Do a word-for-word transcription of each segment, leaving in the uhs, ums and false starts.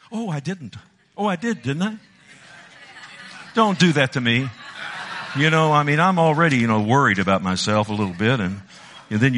Oh, I didn't. Oh, I did, didn't I? Don't do that to me. You know, I mean, I'm already, you know, worried about myself a little bit. And, and then you,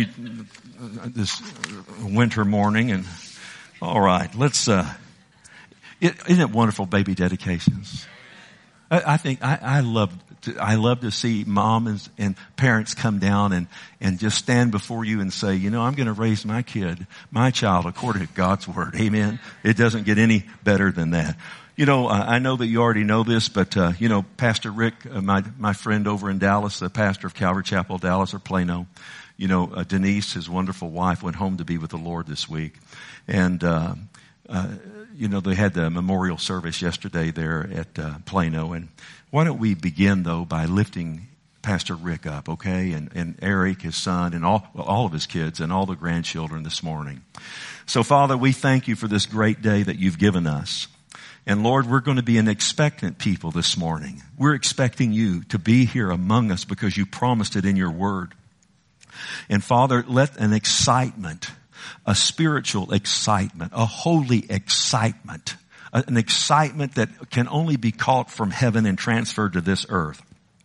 this winter morning and, all right, let's, uh, it, isn't it wonderful, baby dedications? I, I think, I, I love to, I love to see mom and, and parents come down and, and just stand before you and say, you know, I'm going to raise my kid, my child according to God's word. Amen. It doesn't get any better than that. You know, uh, I know that you already know this, but, uh, you know, Pastor Rick, uh, my, my friend over in Dallas, the pastor of Calvary Chapel, Dallas or Plano, you know, uh, Denise, his wonderful wife, went home to be with the Lord this week. And, uh, uh, you know, they had the memorial service yesterday there at, uh, Plano. And why don't we begin though by lifting Pastor Rick up, okay? And, and Eric, his son, and all, all of his kids and all the grandchildren this morning. So Father, we thank you for this great day that you've given us. And Lord, we're going to be an expectant people this morning. We're expecting you to be here among us because you promised it in your word. And Father, let an excitement, a spiritual excitement, a holy excitement, an excitement that can only be caught from heaven and transferred to this earth,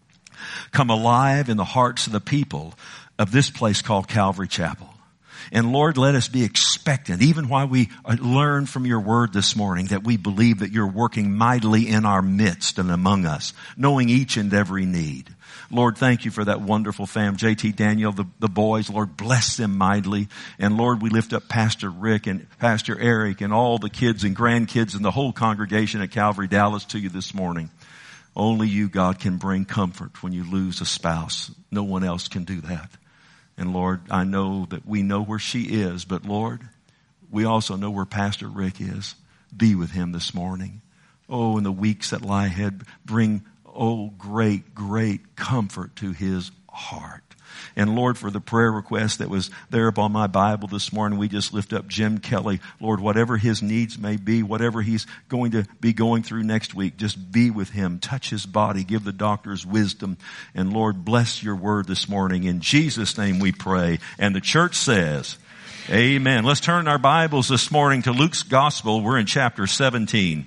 come alive in the hearts of the people of this place called Calvary Chapel. And Lord, let us be expectant, even while we learn from your word this morning, that we believe that you're working mightily in our midst and among us, knowing each and every need. Lord, thank you for that wonderful fam, J T Daniel, the, the boys. Lord, bless them mightily. And Lord, we lift up Pastor Rick and Pastor Eric and all the kids and grandkids and the whole congregation at Calvary Dallas to you this morning. Only you, God, can bring comfort when you lose a spouse. No one else can do that. And Lord, I know that we know where she is, but Lord, we also know where Pastor Rick is. Be with him this morning. Oh, in the weeks that lie ahead, bring, oh, great, great comfort to his heart. And Lord, for the prayer request that was there upon my Bible this morning, we just lift up Jim Kelly. Lord, whatever his needs may be, whatever he's going to be going through next week, just be with him. Touch his body. Give the doctors wisdom. And Lord, bless your word this morning. In Jesus' name we pray. And the church says, amen. Let's turn our Bibles this morning to Luke's Gospel. We're in chapter seventeen.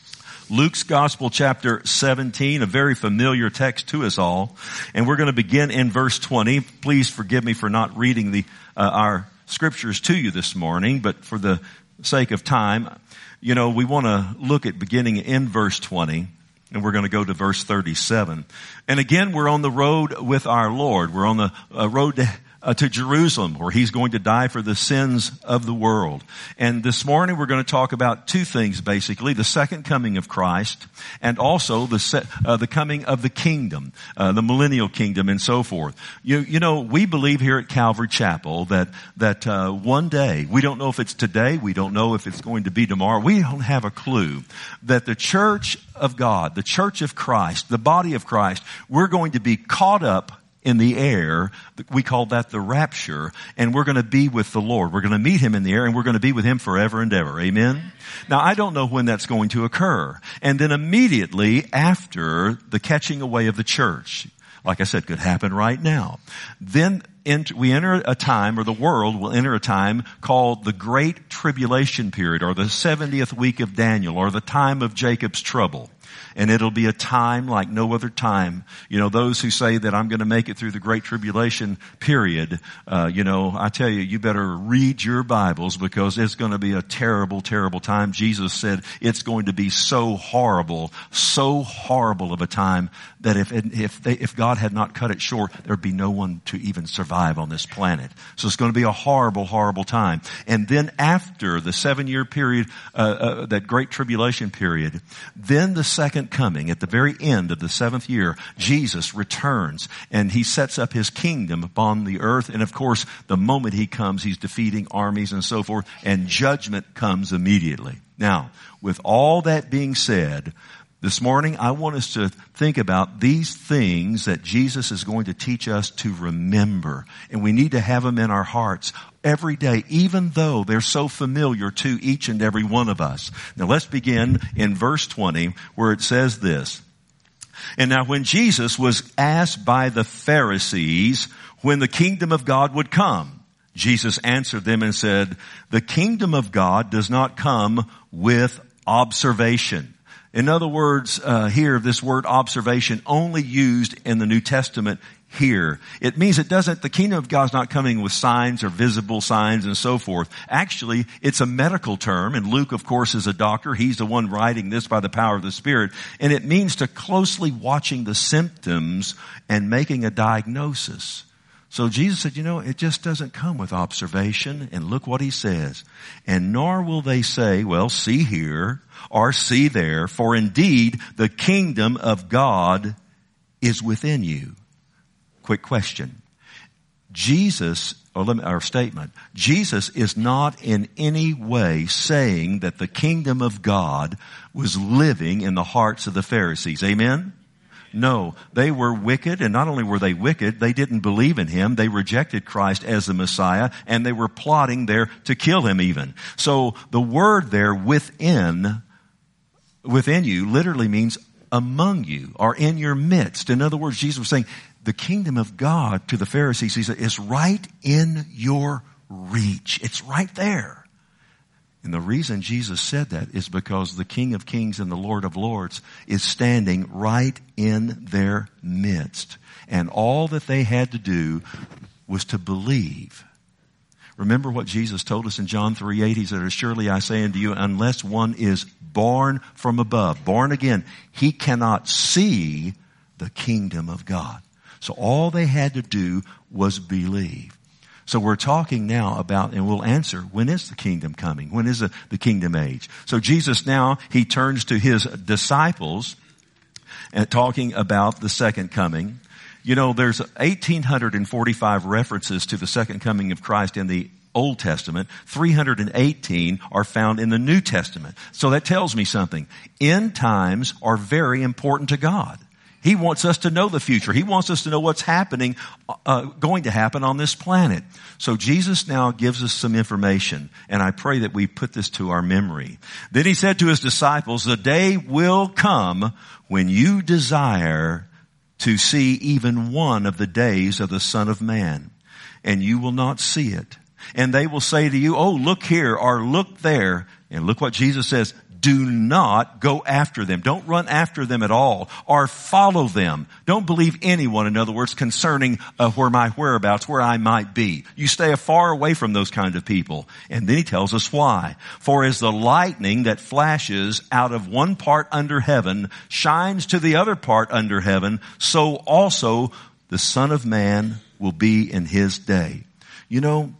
Luke's Gospel, chapter seventeen, a very familiar text to us all. And we're going to begin in verse twenty. Please forgive me for not reading the uh, our scriptures to you this morning, but for the sake of time, you know, we want to look at beginning in verse twenty, and we're going to go to verse thirty-seven. And again, we're on the road with our Lord. We're on the uh, road to Uh, to Jerusalem, where he's going to die for the sins of the world. And this morning we're going to talk about two things, basically: the second coming of Christ, and also the se- uh, the coming of the kingdom, uh, the millennial kingdom, and so forth. You you know, we believe here at Calvary Chapel that that uh, one day, we don't know if it's today, we don't know if it's going to be tomorrow, we don't have a clue, that the church of God, the church of Christ, the body of Christ, we're going to be caught up in the air. We call that the rapture, and we're going to be with the Lord. We're going to meet him in the air, and we're going to be with him forever and ever. Amen? Now, I don't know when that's going to occur. And then immediately after the catching away of the church, like I said, could happen right now. Then we enter a time, or the world will enter a time called the Great Tribulation Period, or the seventieth week of Daniel, or the time of Jacob's trouble. And it'll be a time like no other time. You know, those who say that I'm going to make it through the Great Tribulation period, uh, you know, I tell you, you better read your Bibles, because it's going to be a terrible, terrible time. Jesus said it's going to be so horrible, so horrible of a time that if if they, if God had not cut it short, there'd be no one to even survive on this planet. So it's going to be a horrible, horrible time. And then after the seven-year period, uh, uh, that Great Tribulation period, then the second coming, at the very end of the seventh year, Jesus returns and he sets up his kingdom upon the earth. And of course, the moment he comes, he's defeating armies and so forth, and judgment comes immediately. Now, with all that being said, this morning I want us to think about these things that Jesus is going to teach us to remember. And we need to have them in our hearts every day, even though they're so familiar to each and every one of us. Now let's begin in verse twenty, where it says this. And now when Jesus was asked by the Pharisees when the kingdom of God would come, Jesus answered them and said, the kingdom of God does not come with observation. In other words, uh, here, this word observation only used in the New Testament here. It means it doesn't, the kingdom of God is not coming with signs or visible signs and so forth. Actually, it's a medical term, and Luke, of course, is a doctor. He's the one writing this by the power of the Spirit. And it means to closely watching the symptoms and making a diagnosis. So Jesus said, you know, it just doesn't come with observation. And look what he says. And nor will they say, well, see here or see there, for indeed the kingdom of God is within you. Quick question. Jesus, or let me, our statement, Jesus is not in any way saying that the kingdom of God was living in the hearts of the Pharisees. Amen? No, they were wicked, and not only were they wicked, they didn't believe in him. They rejected Christ as the Messiah, and they were plotting there to kill him even. So the word there, within, within you, literally means among you, or in your midst. In other words, Jesus was saying, the kingdom of God to the Pharisees, he said, is right in your reach. It's right there. And the reason Jesus said that is because the King of Kings and the Lord of Lords is standing right in their midst. And all that they had to do was to believe. Remember what Jesus told us in John three eight. He said, surely I say unto you, unless one is born from above, born again, he cannot see the kingdom of God. So all they had to do was believe. So we're talking now about, and we'll answer, when is the kingdom coming? When is the, the kingdom age? So Jesus now, he turns to his disciples and talking about the second coming. You know, there's one thousand eight hundred forty-five references to the second coming of Christ in the Old Testament. three hundred eighteen are found in the New Testament. So that tells me something. End times are very important to God. He wants us to know the future. He wants us to know what's happening, uh, going to happen on this planet. So Jesus now gives us some information, and I pray that we put this to our memory. Then he said to his disciples, the day will come when you desire to see even one of the days of the Son of Man, and you will not see it. And they will say to you, oh, look here, or look there. And look what Jesus says. Do not go after them. Don't run after them at all or follow them. Don't believe anyone, in other words, concerning uh, where my whereabouts, where I might be. You stay far away from those kind of people. And then he tells us why. For as the lightning that flashes out of one part under heaven shines to the other part under heaven, so also the Son of Man will be in his day. You know,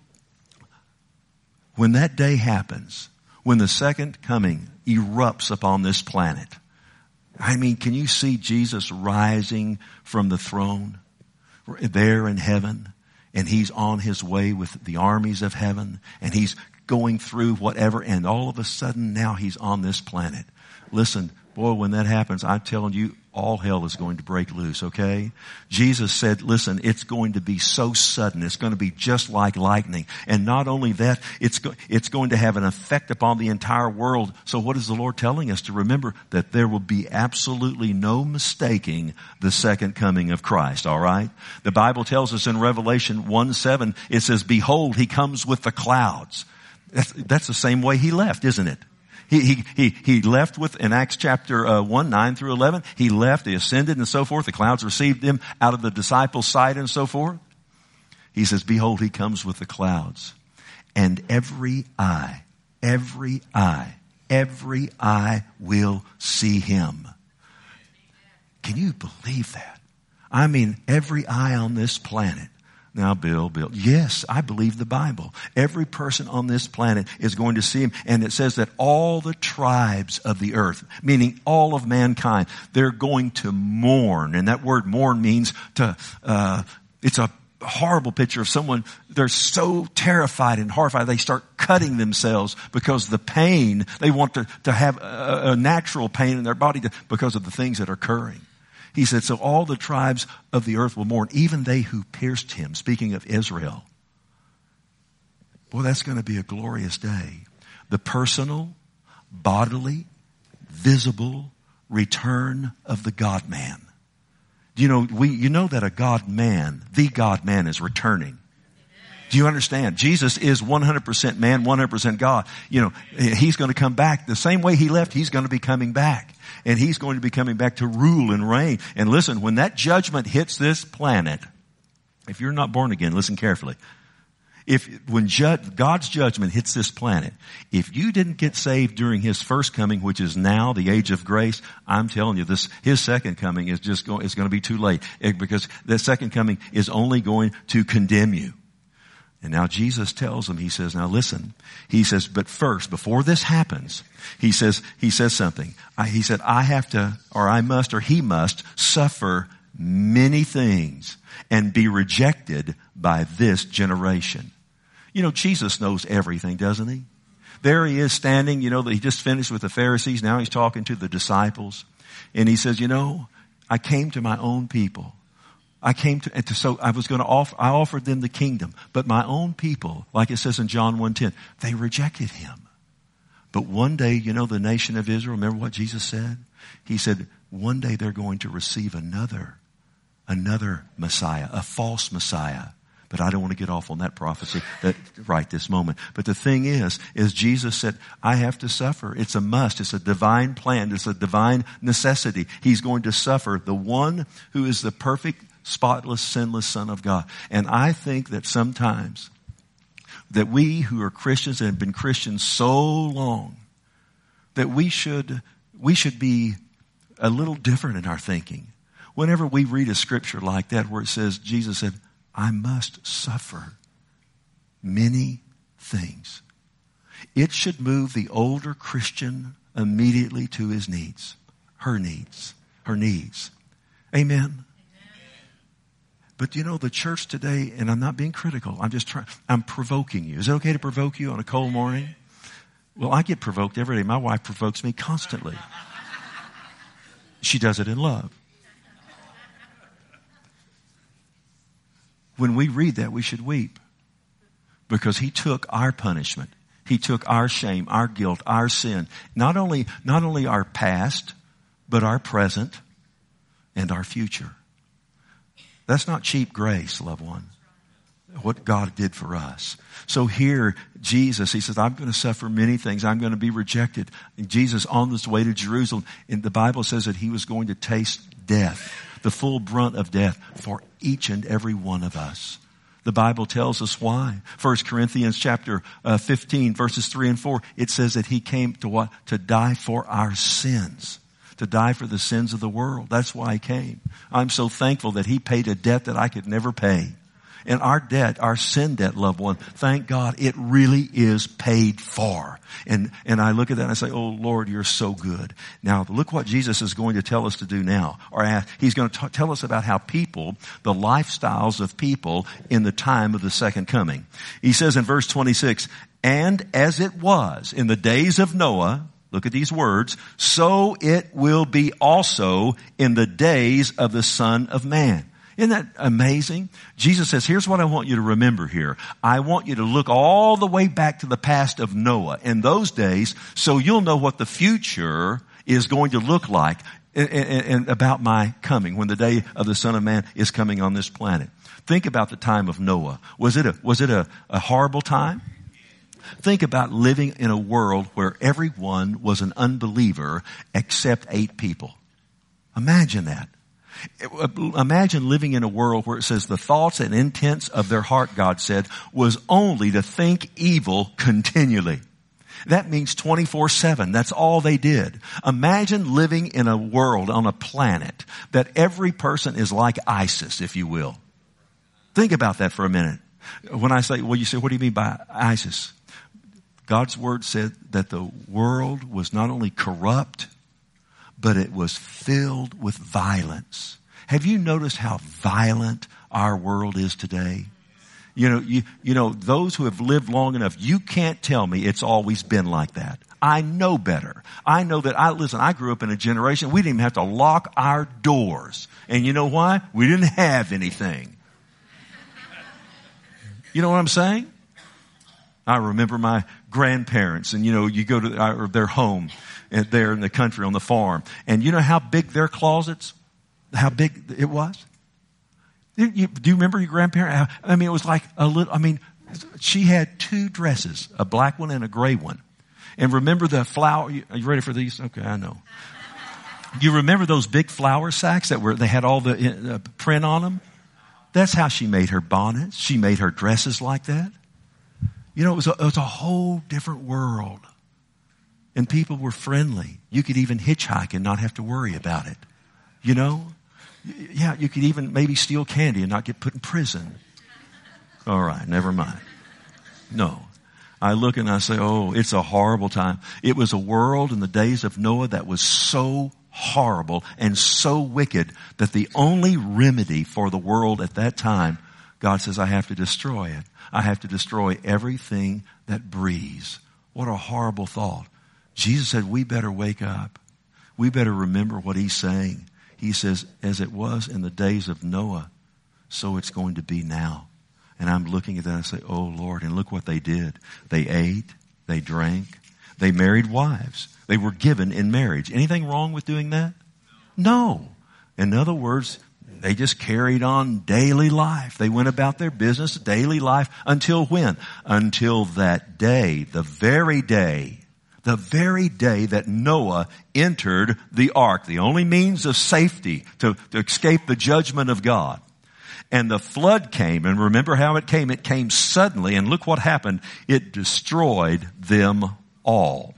when that day happens, when the second coming erupts upon this planet, I mean, can you see Jesus rising from the throne there in heaven? And he's on his way with the armies of heaven, and he's going through whatever, and all of a sudden now he's on this planet. Listen, boy, when that happens, I'm telling you, all hell is going to break loose, okay? Jesus said, listen, it's going to be so sudden. It's going to be just like lightning. And not only that, it's, go- it's going to have an effect upon the entire world. So what is the Lord telling us? To remember that there will be absolutely no mistaking the second coming of Christ, all right? The Bible tells us in Revelation one seven, it says, behold, he comes with the clouds. That's, that's the same way he left, isn't it? He, he, he, he left with, in Acts chapter uh, one, nine through eleven, he left, he ascended and so forth. The clouds received him out of the disciples' sight and so forth. He says, behold, he comes with the clouds. And every eye, every eye, every eye will see him. Can you believe that? I mean, every eye on this planet. Now, Bill, Bill, yes, I believe the Bible. Every person on this planet is going to see him. And it says that all the tribes of the earth, meaning all of mankind, they're going to mourn. And that word mourn means to, uh, it's a horrible picture of someone, they're so terrified and horrified, they start cutting themselves because the pain, they want to, to have a, a natural pain in their body to, because of the things that are occurring. He said, so all the tribes of the earth will mourn, even they who pierced him. Speaking of Israel. Boy, that's going to be a glorious day. The personal, bodily, visible return of the God-man. You know, we, you know that a God-man, the God-man is returning. Do you understand? Jesus is one hundred percent man, one hundred percent God. You know, he's going to come back. The same way he left, he's going to be coming back. And he's going to be coming back to rule and reign. And listen, when that judgment hits this planet, if you're not born again, listen carefully. If, when judge, God's judgment hits this planet, if you didn't get saved during his first coming, which is now the age of grace, I'm telling you this, his second coming is just going, it's going to be too late. It, because the second coming is only going to condemn you. And now Jesus tells them, he says, now listen, he says, but first, before this happens, he says, he says something. I, he said, I have to, or I must, or he must suffer many things and be rejected by this generation. You know, Jesus knows everything, doesn't he? There he is standing, you know, he just finished with the Pharisees. Now he's talking to the disciples. And he says, you know, I came to my own people. I came to, and to, so I was going to offer, I offered them the kingdom. But my own people, like it says in John one ten, they rejected him. But one day, you know, the nation of Israel, remember what Jesus said? He said, one day they're going to receive another, another Messiah, a false Messiah. But I don't want to get off on that prophecy that, right this moment. But the thing is, is Jesus said, I have to suffer. It's a must. It's a divine plan. It's a divine necessity. He's going to suffer. The one who is the perfect, spotless, sinless Son of God. And I think that sometimes that we who are Christians and have been Christians so long, that we should, we should be a little different in our thinking. Whenever we read a scripture like that where it says, Jesus said, I must suffer many things. It should move the older Christian immediately to his needs, her needs, her needs. Amen. Amen. But you know, the church today, and I'm not being critical, I'm just trying, I'm provoking you. Is it okay to provoke you on a cold morning? Well, I get provoked every day. My wife provokes me constantly. She does it in love. When we read that, we should weep because he took our punishment. He took our shame, our guilt, our sin. Not only, not only our past, but our present and our future. That's not cheap grace, loved one. What God did for us. So here, Jesus, he says, I'm going to suffer many things. I'm going to be rejected. And Jesus on this way to Jerusalem, and the Bible says that he was going to taste death, the full brunt of death for each and every one of us. The Bible tells us why. First Corinthians chapter uh, fifteen, verses three and four, it says that he came to what? To die for our sins. To die for the sins of the world. That's why he came. I'm so thankful that he paid a debt that I could never pay. And our debt, our sin debt, loved one, thank God, it really is paid for. And, and I look at that and I say, oh Lord, you're so good. Now look what Jesus is going to tell us to do now. Or he's going to t- tell us about how people, the lifestyles of people in the time of the second coming. He says in verse twenty-six, and as it was in the days of Noah, look at these words, so it will be also in the days of the Son of Man. Isn't that amazing? Jesus says, here's what I want you to remember here. I want you to look all the way back to the past of Noah in those days so you'll know what the future is going to look like and, and, and about my coming when the day of the Son of Man is coming on this planet. Think about the time of Noah. Was it a, was it a, a horrible time? Think about living in a world where everyone was an unbeliever except eight people. Imagine that. Imagine living in a world where it says the thoughts and intents of their heart, God said, was only to think evil continually. That means twenty-four seven. That's all they did. Imagine living in a world on a planet that every person is like ISIS, if you will. Think about that for a minute. When I say, well, you say, what do you mean by ISIS? God's word said that the world was not only corrupt, but it was filled with violence. Have you noticed how violent our world is today? You know, you, you know, those who have lived long enough, you can't tell me it's always been like that. I know better. I know that I, listen, I grew up in a generation, we didn't even have to lock our doors. And you know why? We didn't have anything. You know what I'm saying? I remember my grandparents and, you know, you go to our, their home and there in the country on the farm. And you know how big their closets, how big it was? You, you, do you remember your grandparents? I mean, it was like a little, I mean, She had two dresses, a black one and a gray one. And remember the flower, are you ready for these? Okay, I know. You remember those big flour sacks that were, they had all the uh, print on them? That's how she made her bonnets. She made her dresses like that. You know, it was a, it was a whole different world. And people were friendly. You could even hitchhike and not have to worry about it. You know? Yeah, you could even maybe steal candy and not get put in prison. All right, never mind. No. I look and I say, oh, it's a horrible time. It was a world in the days of Noah that was so horrible and so wicked that the only remedy for the world at that time, God says, I have to destroy it. I have to destroy everything that breathes. What a horrible thought. Jesus said, we better wake up. We better remember what he's saying. He says, as it was in the days of Noah, so it's going to be now. And I'm looking at that and I say, oh Lord, and look what they did. They ate, they drank, they married wives. They were given in marriage. Anything wrong with doing that? No. In other words, they just carried on daily life. They went about their business, daily life, until when? Until that day, the very day, the very day that Noah entered the ark, the only means of safety to, to escape the judgment of God. And the flood came, and remember how it came? It came suddenly, and look what happened. It destroyed them all.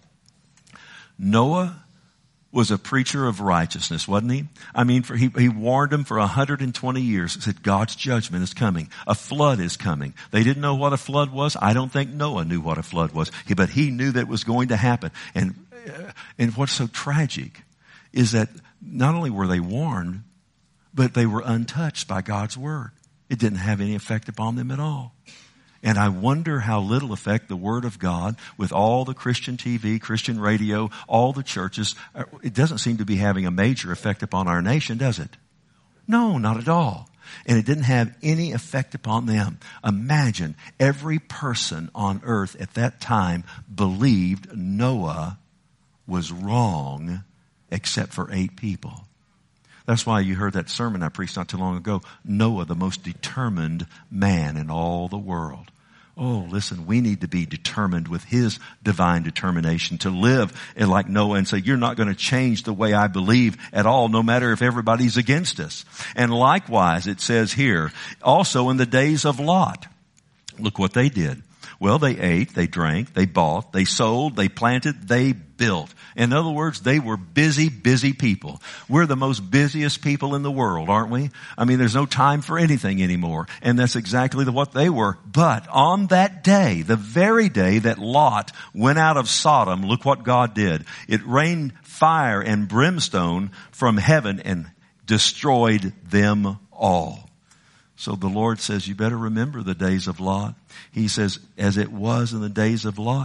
Noah was a preacher of righteousness, wasn't he? I mean, for, he, he warned them for one hundred twenty years. He said, God's judgment is coming. A flood is coming. They didn't know what a flood was. I don't think Noah knew what a flood was. He, but he knew that it was going to happen. And, uh, and what's so tragic is that not only were they warned, but they were untouched by God's word. It didn't have any effect upon them at all. And I wonder how little effect the word of God, with all the Christian T V, Christian radio, all the churches, it doesn't seem to be having a major effect upon our nation, does it? No, not at all. And it didn't have any effect upon them. Imagine every person on earth at that time believed Noah was wrong except for eight people. That's why you heard that sermon I preached not too long ago. Noah, the most determined man in all the world. Oh, listen, we need to be determined with his divine determination to live like Noah and say, you're not going to change the way I believe at all, no matter if everybody's against us. And likewise, it says here, also in the days of Lot, look what they did. Well, they ate, they drank, they bought, they sold, they planted, they built. In other words, they were busy, busy people. We're the most busiest people in the world, aren't we? I mean, there's no time for anything anymore. And that's exactly what they were. But on that day, the very day that Lot went out of Sodom, look what God did. It rained fire and brimstone from heaven and destroyed them all. So the Lord says, you better remember the days of Lot. He says, as it was in the days of Lot,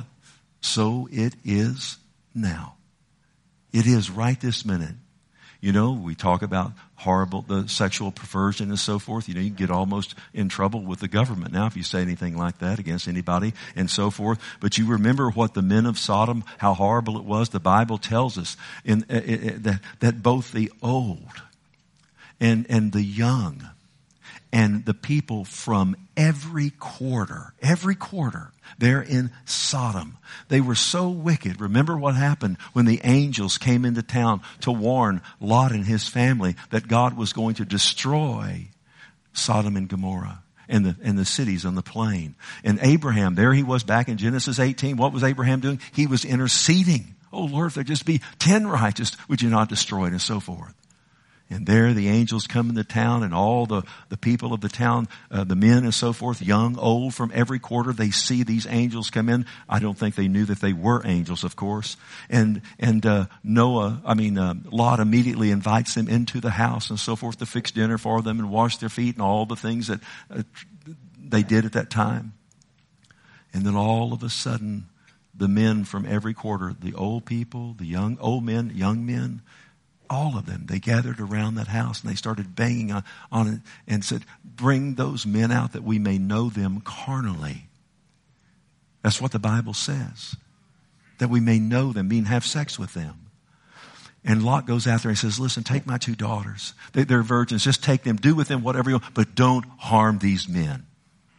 so it is now. It is right this minute. You know, we talk about horrible, the sexual perversion and so forth. You know, you get almost in trouble with the government now if you say anything like that against anybody and so forth. But you remember what the men of Sodom, how horrible it was. The Bible tells us in, uh, uh, that, that both the old and, and the young and the people from every quarter, every quarter, there in Sodom, they were so wicked. Remember what happened when the angels came into town to warn Lot and his family that God was going to destroy Sodom and Gomorrah and the, and the cities on the plain. And Abraham, there he was back in Genesis eighteen. What was Abraham doing? He was interceding. Oh Lord, if there just be ten righteous, would you not destroy it, and so forth. And there the angels come into town, and all the, the people of the town, uh, the men and so forth, young, old, from every quarter, they see these angels come in. I don't think they knew that they were angels, of course. And, and, uh, Noah, I mean, uh, Lot immediately invites them into the house and so forth to fix dinner for them and wash their feet and all the things that uh, they did at that time. And then all of a sudden, the men from every quarter, the old people, the young, old men, young men, all of them, they gathered around that house and they started banging on, on it and said, bring those men out that we may know them carnally. That's what the Bible says. That we may know them, mean have sex with them. And Lot goes out there and says, listen, take my two daughters. They, they're virgins. Just take them. Do with them whatever you want, but don't harm these men.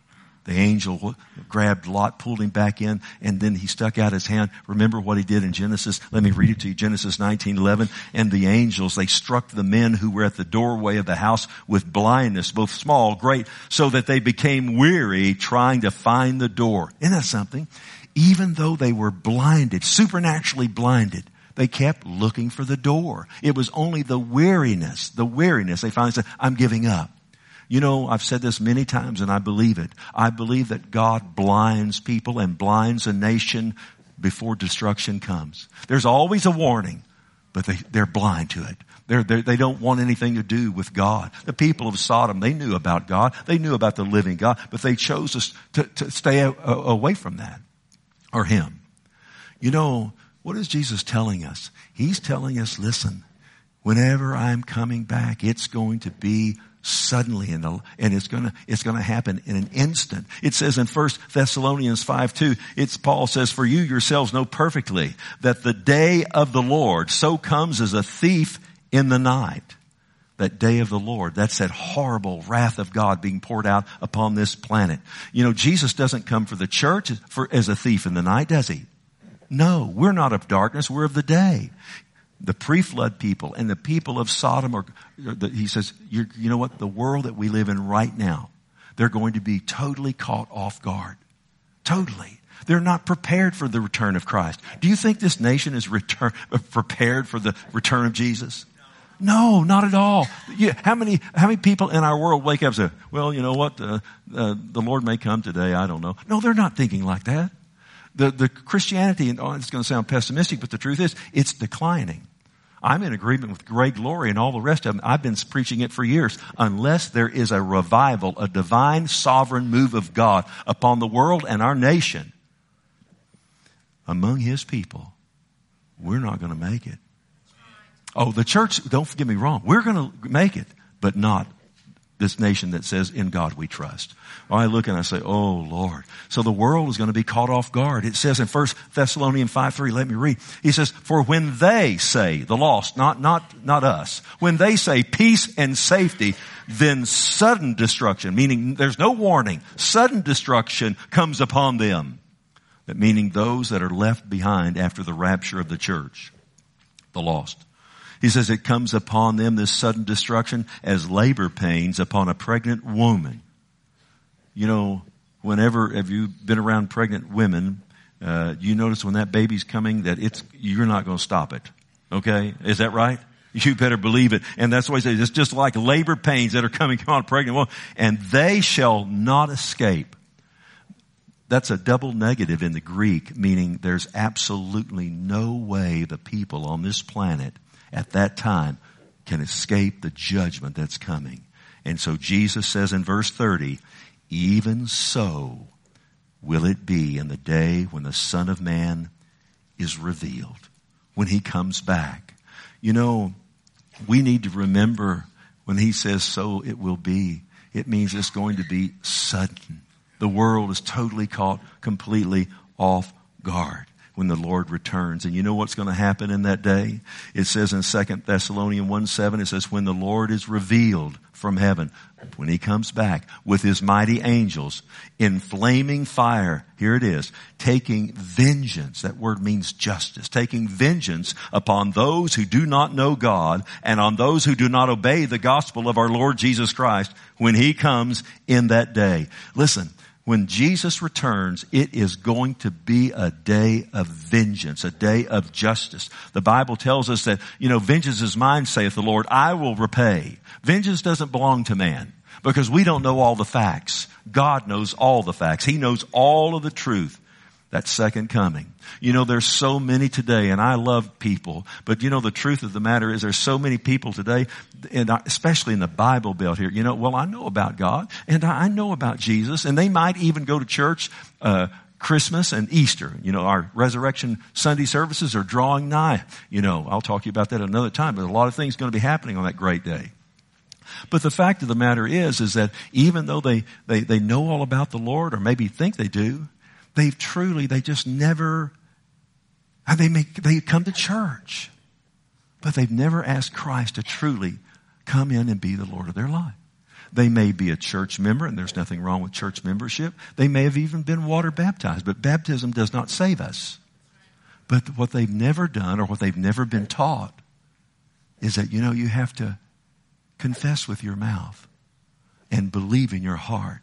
The angel grabbed Lot, pulled him back in, and then he stuck out his hand. Remember what he did in Genesis? Let me read it to you. Genesis nineteen eleven. And the angels, they struck the men who were at the doorway of the house with blindness, both small, great, so that they became weary trying to find the door. Isn't that something? Even though they were blinded, supernaturally blinded, they kept looking for the door. It was only the weariness, the weariness. They finally said, I'm giving up. You know, I've said this many times and I believe it. I believe that God blinds people and blinds a nation before destruction comes. There's always a warning, but they, they're blind to it. They're, they're, they don't want anything to do with God. The people of Sodom, they knew about God. They knew about the living God, but they chose us to, to stay a, a, away from that or Him. You know, what is Jesus telling us? He's telling us, listen, whenever I'm coming back, it's going to be suddenly, and and it's gonna it's gonna happen in an instant. It says in First Thessalonians five two, it's Paul says, "For you yourselves know perfectly that the day of the Lord so comes as a thief in the night." That day of the Lord, that's that horrible wrath of God being poured out upon this planet. You know, Jesus doesn't come for the church for as a thief in the night, does He? No, we're not of darkness, we're of the day. The pre-flood people and the people of Sodom, or he says, you're, you know what? The world that we live in right now, they're going to be totally caught off guard. Totally. They're not prepared for the return of Christ. Do you think this nation is return, prepared for the return of Jesus? No, not at all. Yeah, how many how many people in our world wake up and say, well, you know what? Uh, uh, the Lord may come today. I don't know. No, they're not thinking like that. The, the Christianity, and oh, it's going to sound pessimistic, but the truth is, it's declining. I'm in agreement with Greg Laurie and all the rest of them. I've been preaching it for years. Unless there is a revival, a divine sovereign move of God upon the world and our nation, among His people, we're not going to make it. Oh, the church, don't get me wrong, we're going to make it, but not this nation that says, in God we trust. I look and I say, oh Lord. So the world is going to be caught off guard. It says in First Thessalonians five three, let me read. He says, for when they say, the lost, not, not, not us, when they say peace and safety, then sudden destruction, meaning there's no warning, sudden destruction comes upon them. That meaning those that are left behind after the rapture of the church, the lost. He says it comes upon them, this sudden destruction, as labor pains upon a pregnant woman. You know, whenever have you been around pregnant women, uh, you notice when that baby's coming that it's, you're not going to stop it. Okay? Is that right? You better believe it. And that's why he says it's just like labor pains that are coming upon a pregnant woman. And they shall not escape. That's a double negative in the Greek, meaning there's absolutely no way the people on this planet at that time can escape the judgment that's coming. And so Jesus says in verse thirty, even so will it be in the day when the Son of Man is revealed, when He comes back. You know, we need to remember when He says so it will be, it means it's going to be sudden. The world is totally caught completely off guard when the Lord returns. And you know what's going to happen in that day? It says in Second Thessalonians one seven, it says, when the Lord is revealed from heaven, when He comes back with His mighty angels in flaming fire, here it is, taking vengeance, that word means justice, taking vengeance upon those who do not know God and on those who do not obey the gospel of our Lord Jesus Christ when He comes in that day. Listen, when Jesus returns, it is going to be a day of vengeance, a day of justice. The Bible tells us that, you know, vengeance is mine, saith the Lord, I will repay. Vengeance doesn't belong to man because we don't know all the facts. God knows all the facts. He knows all of the truth. That second coming. You know, there's so many today, and I love people, but you know, the truth of the matter is there's so many people today, and especially in the Bible Belt here, you know, well, I know about God, and I know about Jesus, and they might even go to church, uh, Christmas and Easter. You know, our Resurrection Sunday services are drawing nigh. You know, I'll talk to you about that another time, but a lot of things going to be happening on that great day. But the fact of the matter is, is that even though they, they, they know all about the Lord, or maybe think they do, they've truly, they just never, they make, they come to church, but they've never asked Christ to truly come in and be the Lord of their life. They may be a church member, and there's nothing wrong with church membership. They may have even been water baptized, but baptism does not save us. But what they've never done or what they've never been taught is that, you know, you have to confess with your mouth and believe in your heart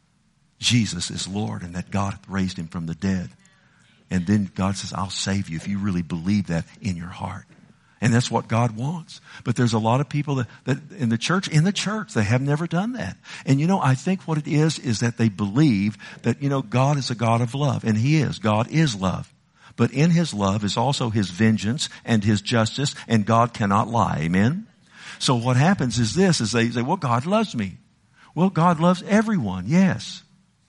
Jesus is Lord and that God raised him from the dead. And then God says, I'll save you if you really believe that in your heart. And that's what God wants. But there's a lot of people that, that in the church, in the church, they have never done that. And you know, I think what it is, is that they believe that, you know, God is a God of love. And he is. God is love. But in his love is also his vengeance and his justice, and God cannot lie. Amen? So what happens is this, is they say, well, God loves me. Well, God loves everyone. Yes.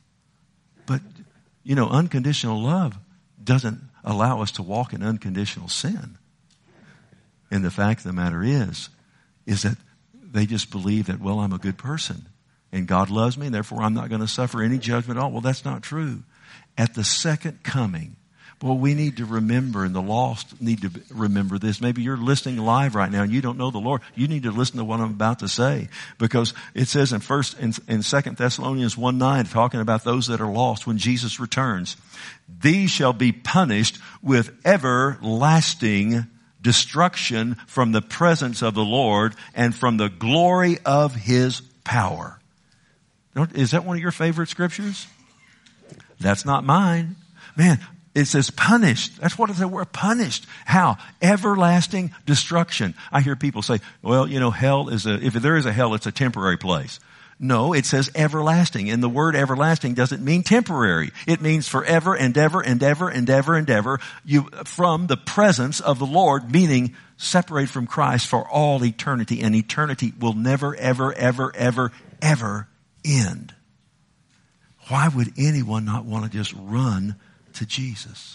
But, you know, unconditional love doesn't allow us to walk in unconditional sin. And the fact of the matter is, is that they just believe that, well, I'm a good person and God loves me and therefore I'm not going to suffer any judgment at all. Well, that's not true. At the second coming, well, we need to remember, and the lost need to remember this. Maybe you're listening live right now and you don't know the Lord. You need to listen to what I'm about to say, because it says in first in, in Second Thessalonians one nine, talking about those that are lost when Jesus returns, these shall be punished with everlasting destruction from the presence of the Lord and from the glory of his power. Is that one of your favorite scriptures? That's not mine. Man, it says punished. That's what it says. We're punished. How? Everlasting destruction. I hear people say, well, you know, hell is a, if there is a hell, it's a temporary place. No, it says everlasting. And the word everlasting doesn't mean temporary. It means forever and ever and ever and ever and ever. You, from the presence of the Lord, meaning separate from Christ for all eternity. And eternity will never, ever, ever, ever, ever end. Why would anyone not want to just run to Jesus?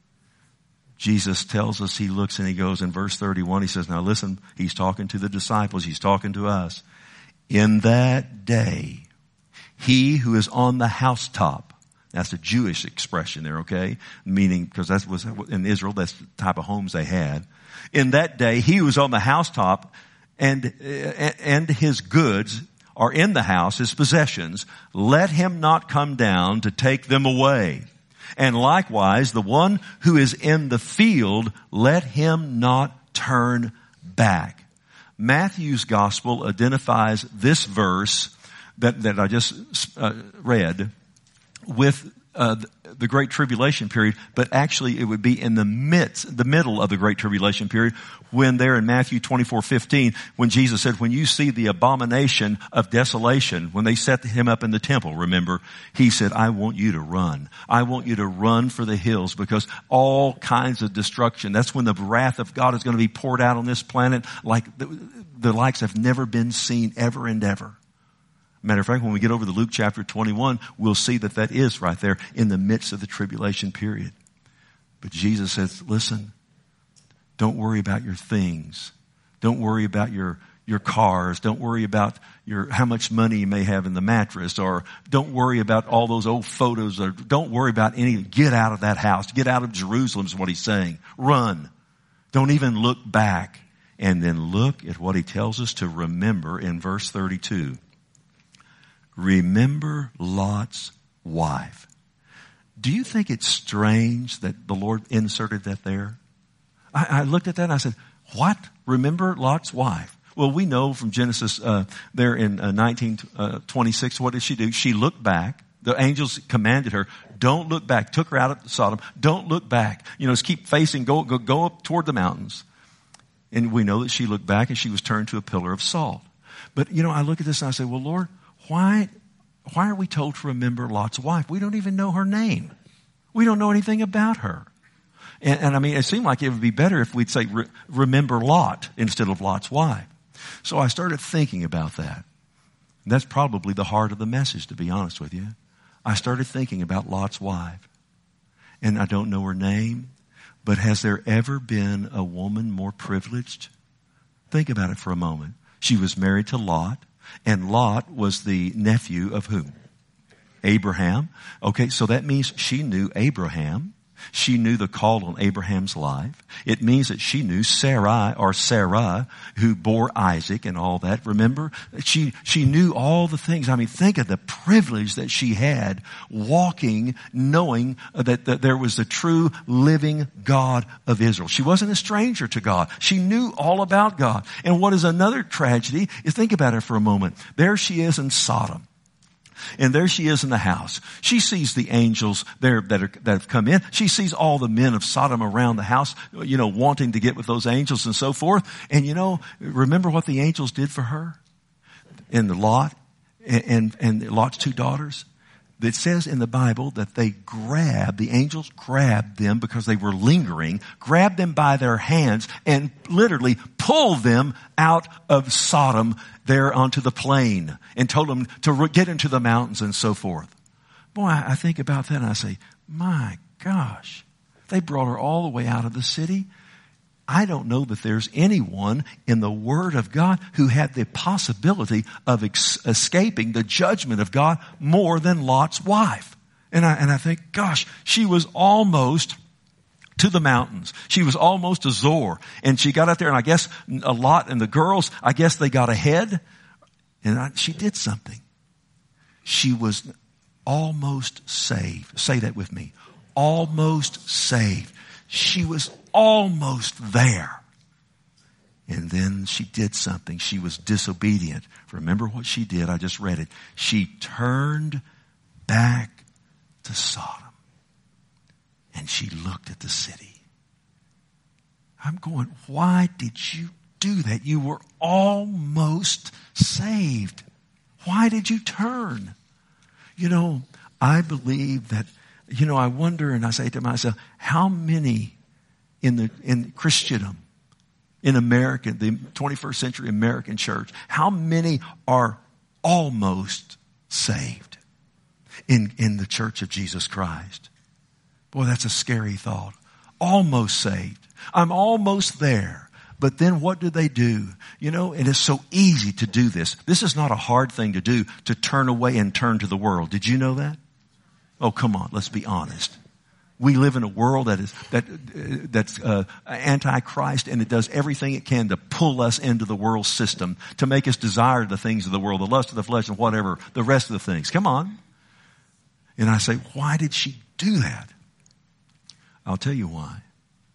Jesus tells us, he looks and he goes in verse thirty-one, he says, now listen, he's talking to the disciples, he's talking to us. In that day, he who is on the housetop, that's a Jewish expression there, okay? Meaning, because that was in Israel, that's the type of homes they had. In that day, he who is on the housetop and, and his goods are in the house, his possessions, let him not come down to take them away. And likewise, the one who is in the field, let him not turn back. Matthew's gospel identifies this verse that, that I just uh, read with uh, the Great Tribulation period, but actually it would be in the midst, the middle of the Great Tribulation period, when there in Matthew twenty-four fifteen, when Jesus said, when you see the abomination of desolation, when they set him up in the temple, remember, he said, I want you to run. I want you to run for the hills, because all kinds of destruction, that's when the wrath of God is going to be poured out on this planet like the, the likes have never been seen ever and ever. Matter of fact, when we get over to Luke chapter twenty-one, we'll see that that is right there in the midst of the tribulation period. But Jesus says, listen, don't worry about your things. Don't worry about your, your cars. Don't worry about your, how much money you may have in the mattress, or don't worry about all those old photos, or don't worry about anything. Get out of that house. Get out of Jerusalem is what he's saying. Run. Don't even look back. And then look at what he tells us to remember in verse thirty-two. Remember Lot's wife. Do you think it's strange that the Lord inserted that there? I, I looked at that and I said, what? Remember Lot's wife? Well, we know from Genesis uh, there in uh, nineteen twenty-six, what did she do? She looked back. The angels commanded her, don't look back. Took her out of Sodom. Don't look back. You know, just keep facing, go, go, go up toward the mountains. And we know that she looked back and she was turned to a pillar of salt. But, you know, I look at this and I say, well, Lord, why, why are we told to remember Lot's wife? We don't even know her name. We don't know anything about her. And, and I mean, it seemed like it would be better if we'd say, re- remember Lot instead of Lot's wife. So I started thinking about that. And that's probably the heart of the message, to be honest with you. I started thinking about Lot's wife. And I don't know her name, but has there ever been a woman more privileged? Think about it for a moment. She was married to Lot, and Lot was the nephew of whom? Abraham. Okay, so that means she knew Abraham. She knew the call on Abraham's life. It means that she knew Sarai or Sarah, who bore Isaac and all that. Remember? She, she knew all the things. I mean, think of the privilege that she had walking, knowing that, that there was the true living God of Israel. She wasn't a stranger to God. She knew all about God. And what is another tragedy is, think about it for a moment. There she is in Sodom. And there she is in the house. She sees the angels there that, are, that have come in. She sees all the men of Sodom around the house, you know, wanting to get with those angels and so forth. And you know, remember what the angels did for her? In the Lot and, and, and Lot's two daughters? It says in the Bible that they grabbed, the angels grabbed them because they were lingering, grabbed them by their hands and literally pulled them out of Sodom there onto the plain and told them to get into the mountains and so forth. Boy, I think about that and I say, my gosh, they brought her all the way out of the city. I don't know that there's anyone in the Word of God who had the possibility of ex- escaping the judgment of God more than Lot's wife. And I, and I think, gosh, she was almost to the mountains. She was almost to Zoar. And she got out there, and I guess a Lot and the girls, I guess they got ahead. And I, she did something. She was almost saved. Say that with me. Almost saved. She was almost there. And then she did something. She was disobedient. Remember what she did? I just read it. She turned back to Sodom. And she looked at the city. I'm going, why did you do that? You were almost saved. Why did you turn? You know, I believe that, you know, I wonder and I say to myself, how many in the, in Christendom, in America, the twenty-first century American church, how many are almost saved in, in the Church of Jesus Christ? Boy, that's a scary thought. Almost saved. I'm almost there. But then what do they do? You know, it is so easy to do this. This is not a hard thing to do, to turn away and turn to the world. Did you know that? Oh, come on, let's be honest. We live in a world that is that uh, that's uh, anti-Christ, and it does everything it can to pull us into the world system, to make us desire the things of the world, the lust of the flesh and whatever, the rest of the things. Come on. And I say, why did she do that? I'll tell you why.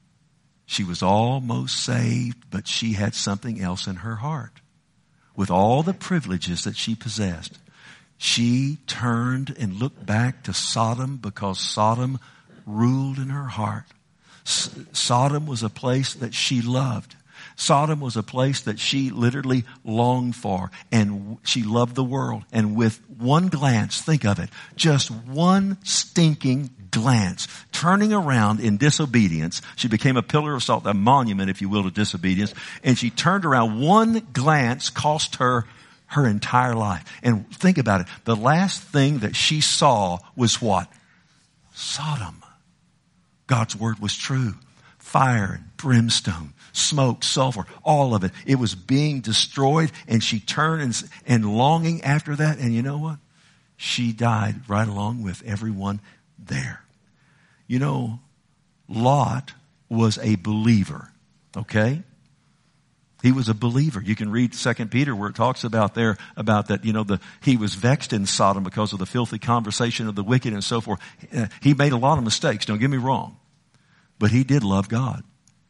She was almost saved, but she had something else in her heart. With all the privileges that she possessed, she turned and looked back to Sodom because Sodom ruled in her heart. S- Sodom was a place that she loved. Sodom was a place that she literally longed for, and she loved the world. And with one glance, think of it, just one stinking glance, turning around in disobedience, she became a pillar of salt, a monument, if you will, to disobedience. And she turned around. One glance cost her her entire life. And think about it. The last thing that she saw was what? Sodom. God's word was true. Fire and brimstone, smoke, sulfur, all of it. It was being destroyed, and she turned and, and longing after that. And you know what? She died right along with everyone there. You know, Lot was a believer, okay? He was a believer. You can read Second Peter where it talks about there, about that, you know, the, he was vexed in Sodom because of the filthy conversation of the wicked and so forth. Uh, he made a lot of mistakes, don't get me wrong. But he did love God.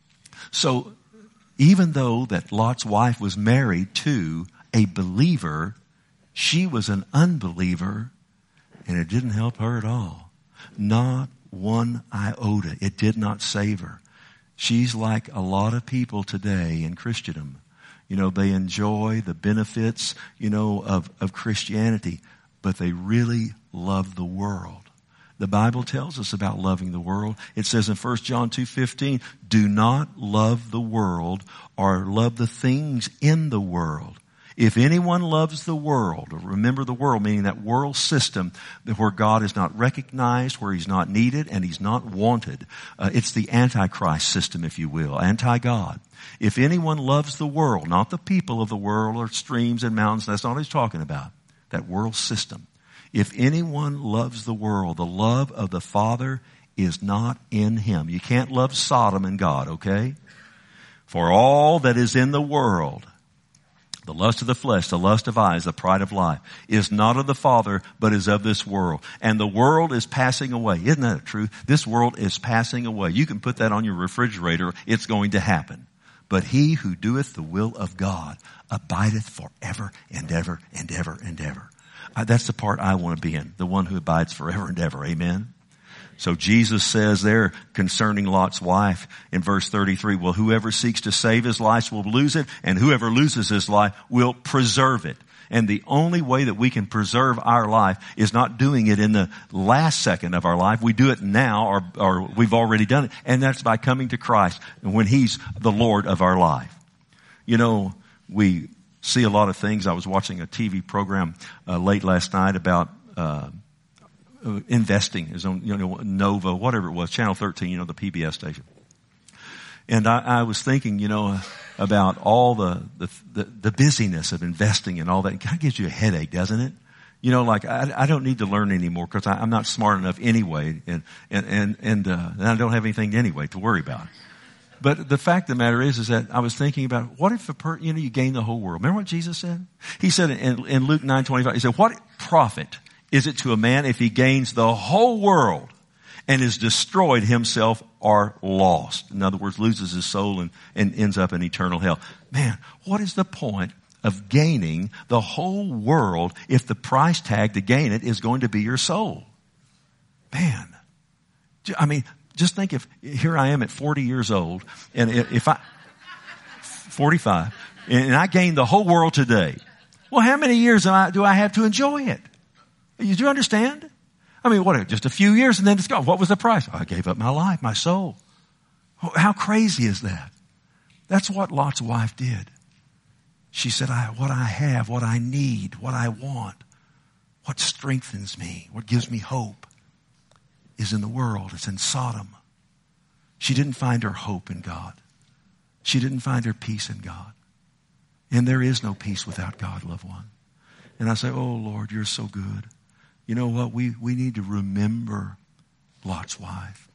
So even though that Lot's wife was married to a believer, she was an unbeliever, and it didn't help her at all. Not one iota. It did not save her. She's like a lot of people today in Christendom. You know, they enjoy the benefits, you know, of, of Christianity, but they really love the world. The Bible tells us about loving the world. It says in First John two fifteen, do not love the world or love the things in the world. If anyone loves the world, remember the world, meaning that world system where God is not recognized, where he's not needed, and he's not wanted. Uh, it's the Antichrist system, if you will, anti-God. If anyone loves the world, not the people of the world or streams and mountains, that's not what he's talking about, that world system. If anyone loves the world, the love of the Father is not in him. You can't love Sodom and God, okay? For all that is in the world, the lust of the flesh, the lust of eyes, the pride of life, is not of the Father, but is of this world. And the world is passing away. Isn't that true? This world is passing away. You can put that on your refrigerator. It's going to happen. But he who doeth the will of God abideth forever and ever and ever and ever. Uh, that's the part I want to be in, the one who abides forever and ever. Amen? So Jesus says there concerning Lot's wife in verse thirty-three, well, whoever seeks to save his life will lose it, and whoever loses his life will preserve it. And the only way that we can preserve our life is not doing it in the last second of our life. We do it now, or, or we've already done it, and that's by coming to Christ when he's the Lord of our life. You know, we see a lot of things. I was watching a T V program uh, late last night about uh investing is on, you know, Nova, whatever it was, Channel thirteen, you know, the P B S station. And I, I was thinking, you know, about all the, the, the, the busyness of investing and all that. It kind of gives you a headache, doesn't it? You know, like I, I don't need to learn anymore because I'm not smart enough anyway, and, and, and, and, uh, and I don't have anything anyway to worry about. But the fact of the matter is, is that I was thinking about what if a per, you know, you gain the whole world. Remember what Jesus said? He said in, in Luke nine twenty-five, he said, what profit is it to a man if he gains the whole world and is destroyed himself or lost? In other words, loses his soul and, and ends up in eternal hell. Man, what is the point of gaining the whole world if the price tag to gain it is going to be your soul? Man, I mean, just think if here I am at forty years old, and if I, forty-five, and I gain the whole world today, well, how many years do I, do I have to enjoy it? Do you understand? I mean, what, just a few years and then it's gone. What was the price? I gave up my life, my soul. How crazy is that? That's what Lot's wife did. She said, I, what I have, what I need, what I want, what strengthens me, what gives me hope is in the world. It's in Sodom. She didn't find her hope in God. She didn't find her peace in God. And there is no peace without God, loved one. And I say, oh, Lord, you're so good. You know what? We, we need to remember Lot's wife.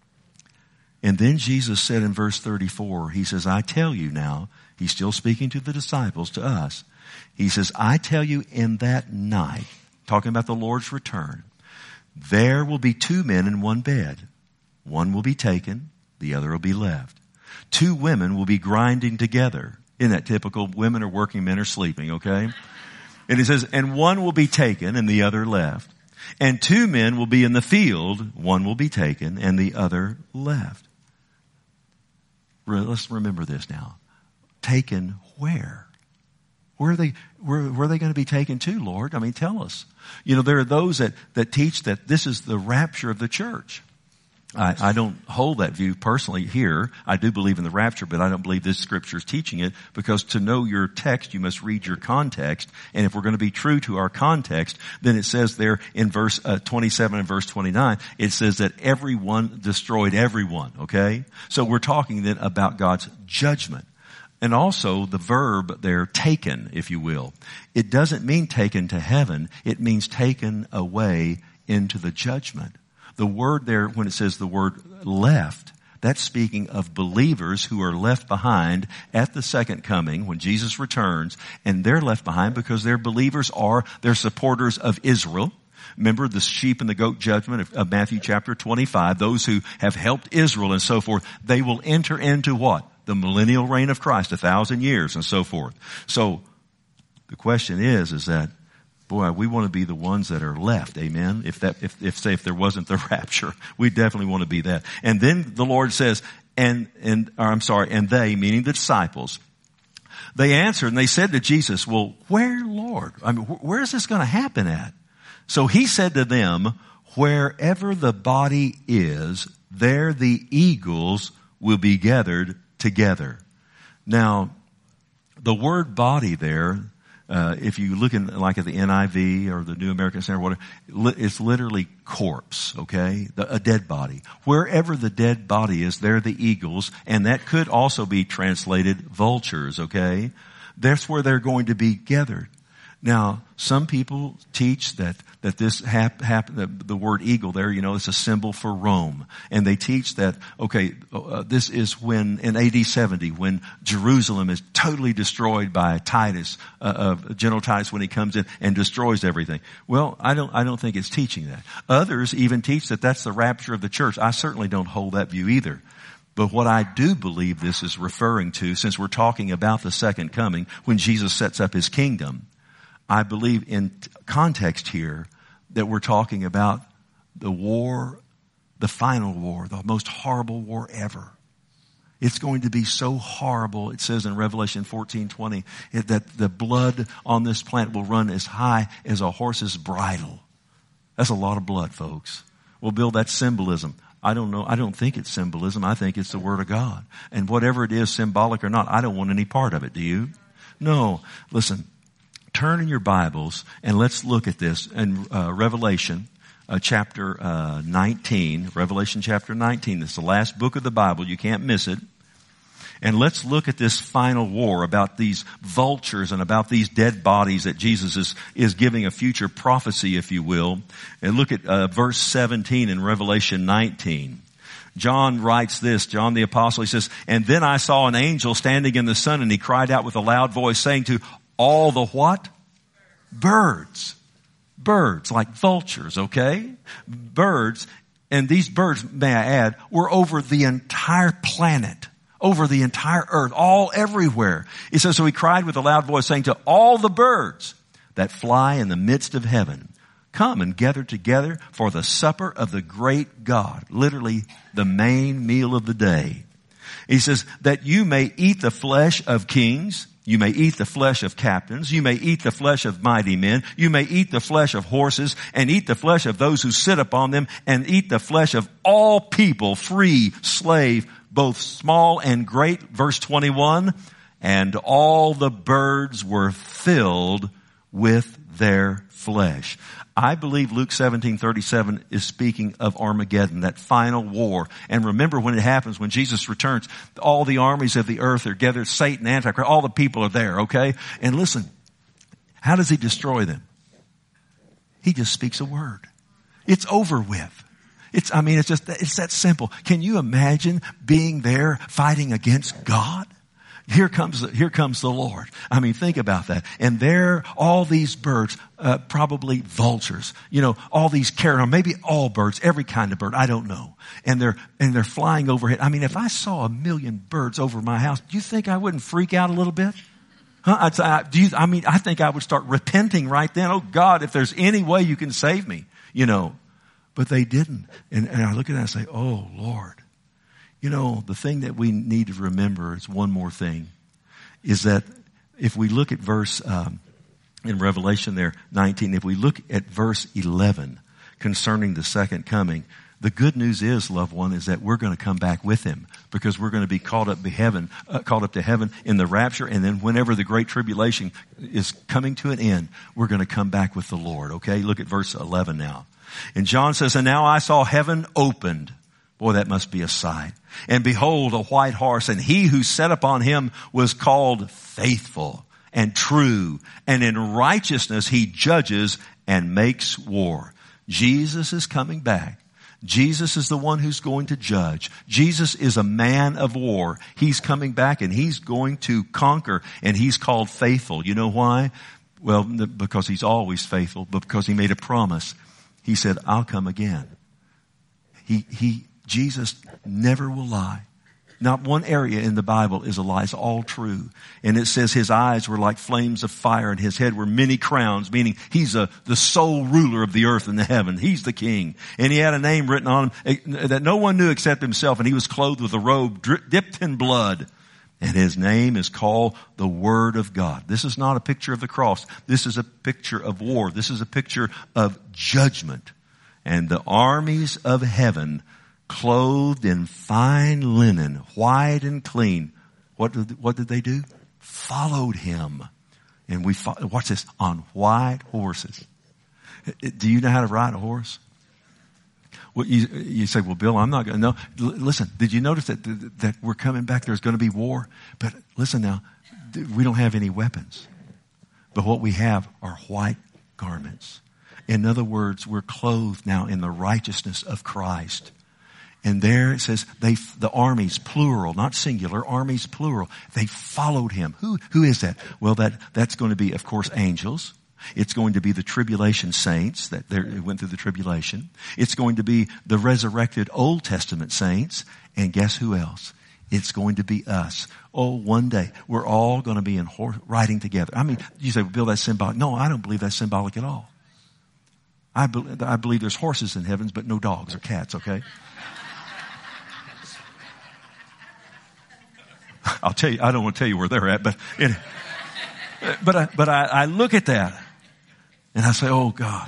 And then Jesus said in verse thirty-four, he says, I tell you now, he's still speaking to the disciples, to us. He says, I tell you in that night, talking about the Lord's return, there will be two men in one bed. One will be taken, the other will be left. Two women will be grinding together. Isn't that typical? Women are working, men are sleeping, okay? And he says, and one will be taken and the other left. And two men will be in the field. One will be taken and the other left. Let's remember this now. Taken where? Where are they, where, where are they going to be taken to, Lord? I mean, tell us. You know, there are those that, that teach that this is the rapture of the church. I, I don't hold that view personally here. I do believe in the rapture, but I don't believe this scripture is teaching it, because to know your text, you must read your context. And if we're going to be true to our context, then it says there in verse uh, twenty-seven and verse twenty-nine, it says that everyone destroyed everyone, okay? So we're talking then about God's judgment. And also the verb there, taken, if you will. It doesn't mean taken to heaven. It means taken away into the judgment. The word there, when it says the word left, that's speaking of believers who are left behind at the second coming when Jesus returns, and they're left behind because they're believers are, they're supporters of Israel. Remember the sheep and the goat judgment of, of Matthew chapter twenty-five. Those who have helped Israel and so forth, they will enter into what? The millennial reign of Christ, a thousand years and so forth. So the question is, is that, boy, we want to be the ones that are left. Amen. If that, if, if say, if there wasn't the rapture, we definitely want to be that. And then the Lord says, and, and, or I'm sorry, and they, meaning the disciples, they answered and they said to Jesus, well, where, Lord? I mean, where is this going to happen at? So he said to them, wherever the body is, there the eagles will be gathered together. Now, the word body there, Uh, if you look in like at the N I V or the New American Standard, whatever, it's literally corpse, okay? The, a dead body. Wherever the dead body is, there the eagles, and that could also be translated vultures, okay? That's where they're going to be gathered. Now, some people teach that, that this hap, hap, the, the word eagle there, you know, it's a symbol for Rome. And they teach that, okay, uh, this is when, in A D seventy, when Jerusalem is totally destroyed by Titus, uh, of General Titus, when he comes in and destroys everything. Well, I don't, I don't think it's teaching that. Others even teach that that's the rapture of the church. I certainly don't hold that view either. But what I do believe this is referring to, since we're talking about the second coming, when Jesus sets up his kingdom, I believe in context here that we're talking about the war, the final war, the most horrible war ever. It's going to be so horrible, it says in Revelation fourteen twenty, that the blood on this planet will run as high as a horse's bridle. That's a lot of blood, folks. Well, Bill, that's symbolism. I don't know. I don't think it's symbolism. I think it's the Word of God. And whatever it is, symbolic or not, I don't want any part of it. Do you? No. Listen. Turn in your Bibles and let's look at this in uh, Revelation uh, chapter uh, nineteen. Revelation chapter nineteen. This is the last book of the Bible. You can't miss it. And let's look at this final war, about these vultures and about these dead bodies that Jesus is, is giving a future prophecy, if you will. And look at uh, verse seventeen in Revelation nineteen. John writes this, John the Apostle, he says, "And then I saw an angel standing in the sun, and he cried out with a loud voice, saying to all the what? Birds. Birds, like vultures, okay? Birds, and these birds, may I add, were over the entire planet, over the entire earth, all everywhere. He says, so he cried with a loud voice, saying to all the birds that fly in the midst of heaven, come and gather together for the supper of the great God." Literally, the main meal of the day. He says, "that you may eat the flesh of kings, you may eat the flesh of captains, you may eat the flesh of mighty men, you may eat the flesh of horses, and eat the flesh of those who sit upon them, and eat the flesh of all people, free, slave, both small and great." Verse twenty-one, "and all the birds were filled with their flesh." I believe Luke seventeen thirty-seven is speaking of Armageddon, that final war. And remember when it happens, when Jesus returns, all the armies of the earth are gathered, Satan, Antichrist, all the people are there, okay? And listen, how does he destroy them? He just speaks a word. It's over with. It's, I mean, it's just, it's that simple. Can you imagine being there fighting against God? Here comes, here comes the Lord. I mean, think about that. And there, all these birds, uh, probably vultures, you know, all these carrion, maybe all birds, every kind of bird, I don't know. And they're, and they're flying overhead. I mean, if I saw a million birds over my house, do you think I wouldn't freak out a little bit? Huh? I'd say, I, do you, I mean, I think I would start repenting right then. Oh God, if there's any way you can save me, you know. But they didn't. And, and I look at that and say, oh Lord. You know, the thing that we need to remember is one more thing, is that if we look at verse, um, in Revelation there, nineteen, if we look at verse eleven concerning the second coming, the good news is, loved one, is that we're going to come back with him, because we're going to be called up to heaven, uh, called up to heaven in the rapture. And then whenever the great tribulation is coming to an end, we're going to come back with the Lord. Okay. Look at verse eleven now. And John says, "And now I saw heaven opened." Boy, that must be a sight. "And behold, a white horse, and he who sat upon him was called Faithful and True, and in righteousness he judges and makes war." Jesus is coming back. Jesus is the one who's going to judge. Jesus is a man of war. He's coming back and he's going to conquer, and he's called Faithful. You know why? Well, because he's always faithful, but because he made a promise. He said, "I'll come again." He, he, Jesus never will lie. Not one area in the Bible is a lie. It's all true. And it says his eyes were like flames of fire, and his head were many crowns, meaning he's a, the sole ruler of the earth and the heaven. He's the king. And he had a name written on him that no one knew except himself, and he was clothed with a robe drip, dipped in blood. And his name is called the Word of God. This is not a picture of the cross. This is a picture of war. This is a picture of judgment. And the armies of heaven, clothed in fine linen, white and clean. What did, what did they do? Followed him. And we, fo- watch this, on white horses. Do you know how to ride a horse? Well, you, you say, well, Bill, I'm not going to know. L- listen, did you notice that, that we're coming back? There's going to be war. But listen now, we don't have any weapons. But what we have are white garments. In other words, we're clothed now in the righteousness of Christ. And there it says, they, the armies, plural, not singular, armies, plural, they followed him. Who, who is that? Well, that, that's going to be, of course, angels. It's going to be the tribulation saints that went through the tribulation. It's going to be the resurrected Old Testament saints. And guess who else? It's going to be us. Oh, one day we're all going to be in horse, riding together. I mean, you say, Bill, that's symbolic. No, I don't believe that's symbolic at all. I, be, I believe there's horses in heavens, but no dogs or cats, okay? I'll tell you, I don't want to tell you where they're at, but, it, but, I, but I, I look at that and I say, oh God,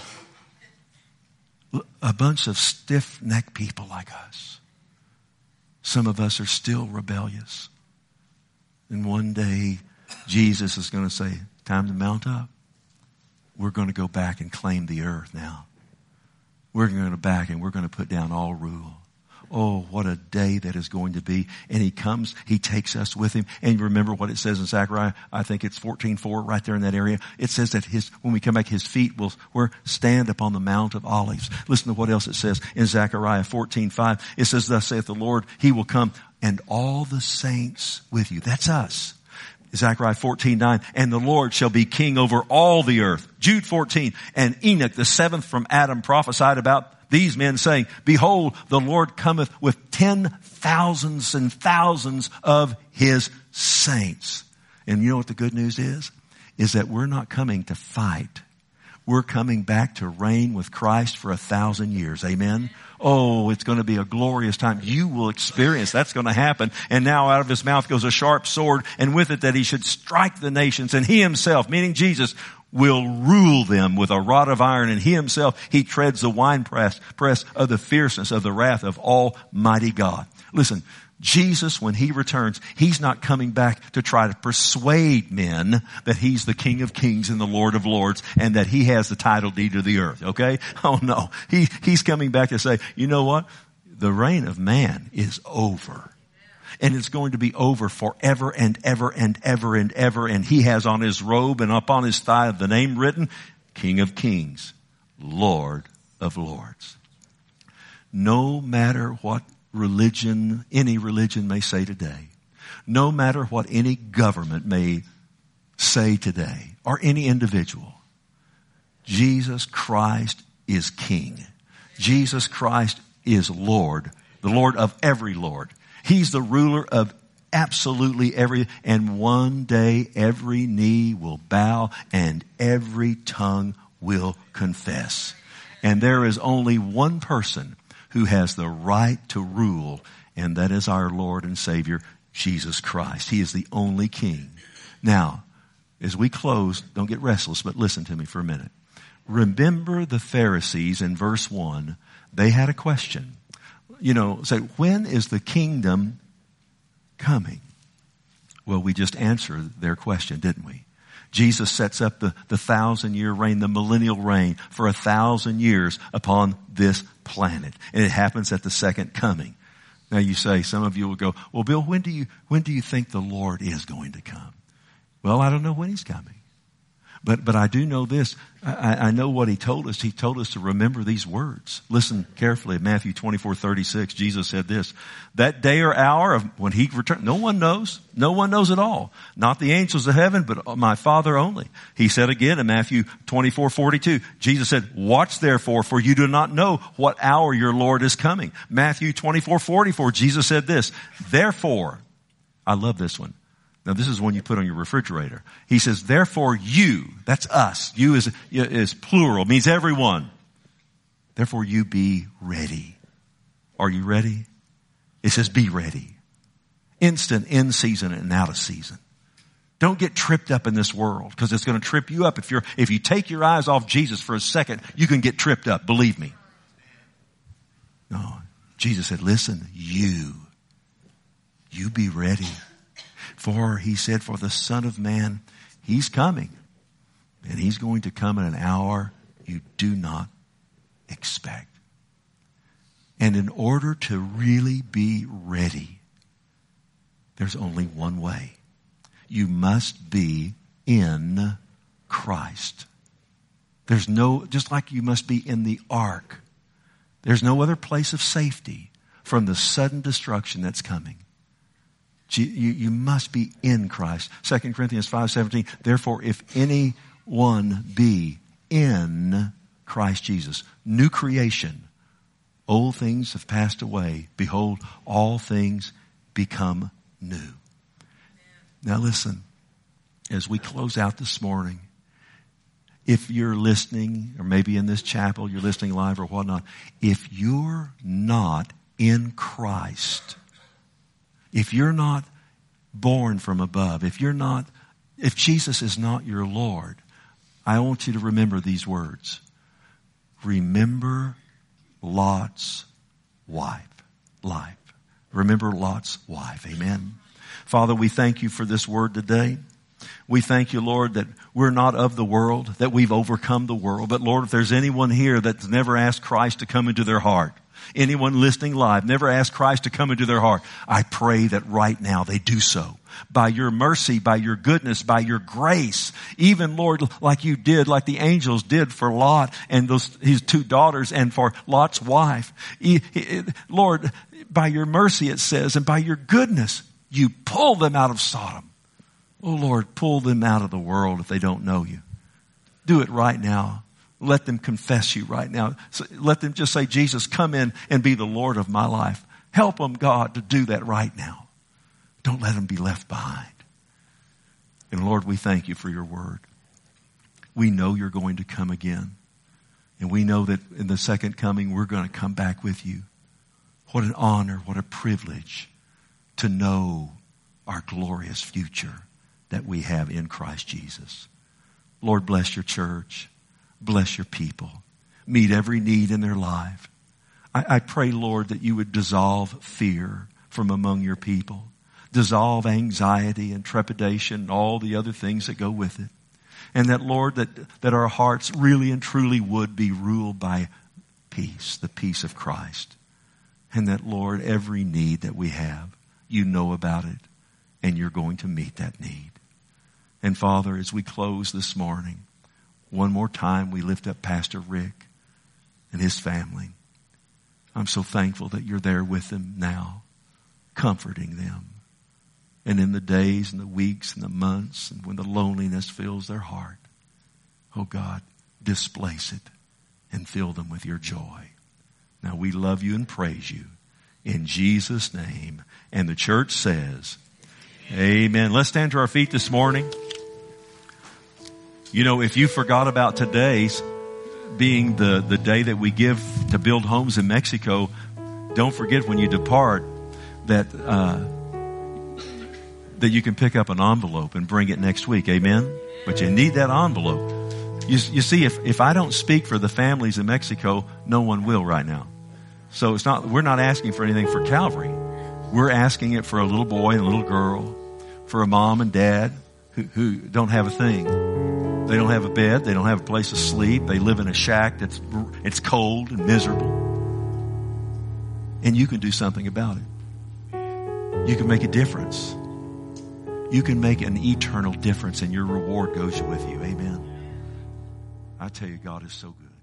a bunch of stiff-necked people like us. Some of us are still rebellious. And one day, Jesus is going to say, time to mount up. We're going to go back and claim the earth now. We're going to go back and we're going to put down all rule. Oh, what a day that is going to be. And he comes, he takes us with him. And you remember what it says in Zechariah, I think it's fourteen four, right there in that area. It says that his, when we come back, his feet will, will stand upon the Mount of Olives. Listen to what else it says in Zechariah fourteen five. It says, thus saith the Lord, he will come and all the saints with you. That's us. Zechariah fourteen nine, and the Lord shall be king over all the earth. Jude fourteen, and Enoch, the seventh from Adam, prophesied about these men saying, behold, the Lord cometh with ten thousands and thousands of his saints. And you know what the good news is? Is that we're not coming to fight. We're coming back to reign with Christ for a thousand years. Amen? Oh, it's going to be a glorious time. You will experience that's going to happen. And now out of his mouth goes a sharp sword, and with it that he should strike the nations. And he himself, meaning Jesus, will rule them with a rod of iron, and he himself, he treads the winepress press of the fierceness of the wrath of Almighty God. Listen, Jesus, when he returns, he's not coming back to try to persuade men that he's the King of Kings and the Lord of Lords and that he has the title deed to the earth, okay? Oh no. He, he's coming back to say, you know what? The reign of man is over. And it's going to be over forever and ever and ever and ever. And he has on his robe and up on his thigh the name written, King of Kings, Lord of Lords. No matter what religion, any religion may say today, no matter what any government may say today, or any individual, Jesus Christ is King. Jesus Christ is Lord, the Lord of every Lord. He's the ruler of absolutely every, and one day every knee will bow and every tongue will confess. And there is only one person who has the right to rule, and that is our Lord and Savior, Jesus Christ. He is the only King. Now, as we close, don't get restless, but listen to me for a minute. Remember the Pharisees in verse one, they had a question. You know, say, when is the kingdom coming? Well, we just answered their question, didn't we? Jesus sets up the, the thousand year reign, the millennial reign for a thousand years upon this planet. And it happens at the second coming. Now you say, some of you will go, well, Bill, when do you, when do you think the Lord is going to come? Well, I don't know when he's coming. But, but I do know this. I, I know what he told us. He told us to remember these words. Listen carefully. Matthew twenty-four thirty-six, Jesus said this, that day or hour of when he returns, no one knows. No one knows at all. Not the angels of heaven, but my Father only. He said again in Matthew twenty-four forty-two, Jesus said, watch therefore, for you do not know what hour your Lord is coming. Matthew twenty-four forty-four, Jesus said this, therefore, I love this one. Now this is one you put on your refrigerator. He says, therefore you, that's us. You is, is plural, means everyone. Therefore you be ready. Are you ready? It says be ready. Instant, in season, and out of season. Don't get tripped up in this world because it's going to trip you up. If you're, if you take your eyes off Jesus for a second, you can get tripped up. Believe me. No. Jesus said, listen, you, you be ready. For he said, for the Son of Man, he's coming. And he's going to come in an hour you do not expect. And in order to really be ready, there's only one way. You must be in Christ. There's no, just like you must be in the ark, there's no other place of safety from the sudden destruction that's coming. You, you must be in Christ. Second Corinthians five seventeen, therefore if anyone be in Christ Jesus, new creation, old things have passed away. Behold, all things become new. Now listen, as we close out this morning, if you're listening, or maybe in this chapel, you're listening live or whatnot, if you're not in Christ, if you're not born from above, if you're not, if Jesus is not your Lord, I want you to remember these words. Remember Lot's wife. Life. Remember Lot's wife. Amen. Father, we thank you for this word today. We thank you, Lord, that we're not of the world, that we've overcome the world. But Lord, if there's anyone here that's never asked Christ to come into their heart, anyone listening live, never asked Christ to come into their heart, I pray that right now they do so. By your mercy, by your goodness, by your grace. Even, Lord, like you did, like the angels did for Lot and those, his two daughters and for Lot's wife. Lord, by your mercy, it says, and by your goodness, you pull them out of Sodom. Oh, Lord, pull them out of the world if they don't know you. Do it right now. Let them confess you right now. So let them just say, Jesus, come in and be the Lord of my life. Help them, God, to do that right now. Don't let them be left behind. And Lord, we thank you for your word. We know you're going to come again. And we know that in the second coming, we're going to come back with you. What an honor, what a privilege to know our glorious future that we have in Christ Jesus. Lord, bless your church. Bless your people. Meet every need in their life. I, I pray, Lord, that you would dissolve fear from among your people. Dissolve anxiety and trepidation and all the other things that go with it. And that, Lord, that, that our hearts really and truly would be ruled by peace, the peace of Christ. And that, Lord, every need that we have, you know about it, and you're going to meet that need. And Father, as we close this morning, one more time we lift up Pastor Rick and his family. I'm so thankful that you're there with them now, comforting them. And in the days and the weeks and the months and when the loneliness fills their heart, oh God, displace it and fill them with your joy. Now we love you and praise you in Jesus' name. And the church says, amen. Let's stand to our feet this morning. You know, if you forgot about today's being the, the day that we give to build homes in Mexico, don't forget when you depart that, uh, that you can pick up an envelope and bring it next week. Amen. But you need that envelope. You, you see, if, if I don't speak for the families in Mexico, no one will right now. So it's not, we're not asking for anything for Calvary. We're asking it for a little boy and a little girl, for a mom and dad who, who don't have a thing. They don't have a bed. They don't have a place to sleep. They live in a shack that's, it's cold and miserable. And you can do something about it. You can make a difference. You can make an eternal difference, and your reward goes with you. Amen. I tell you, God is so good.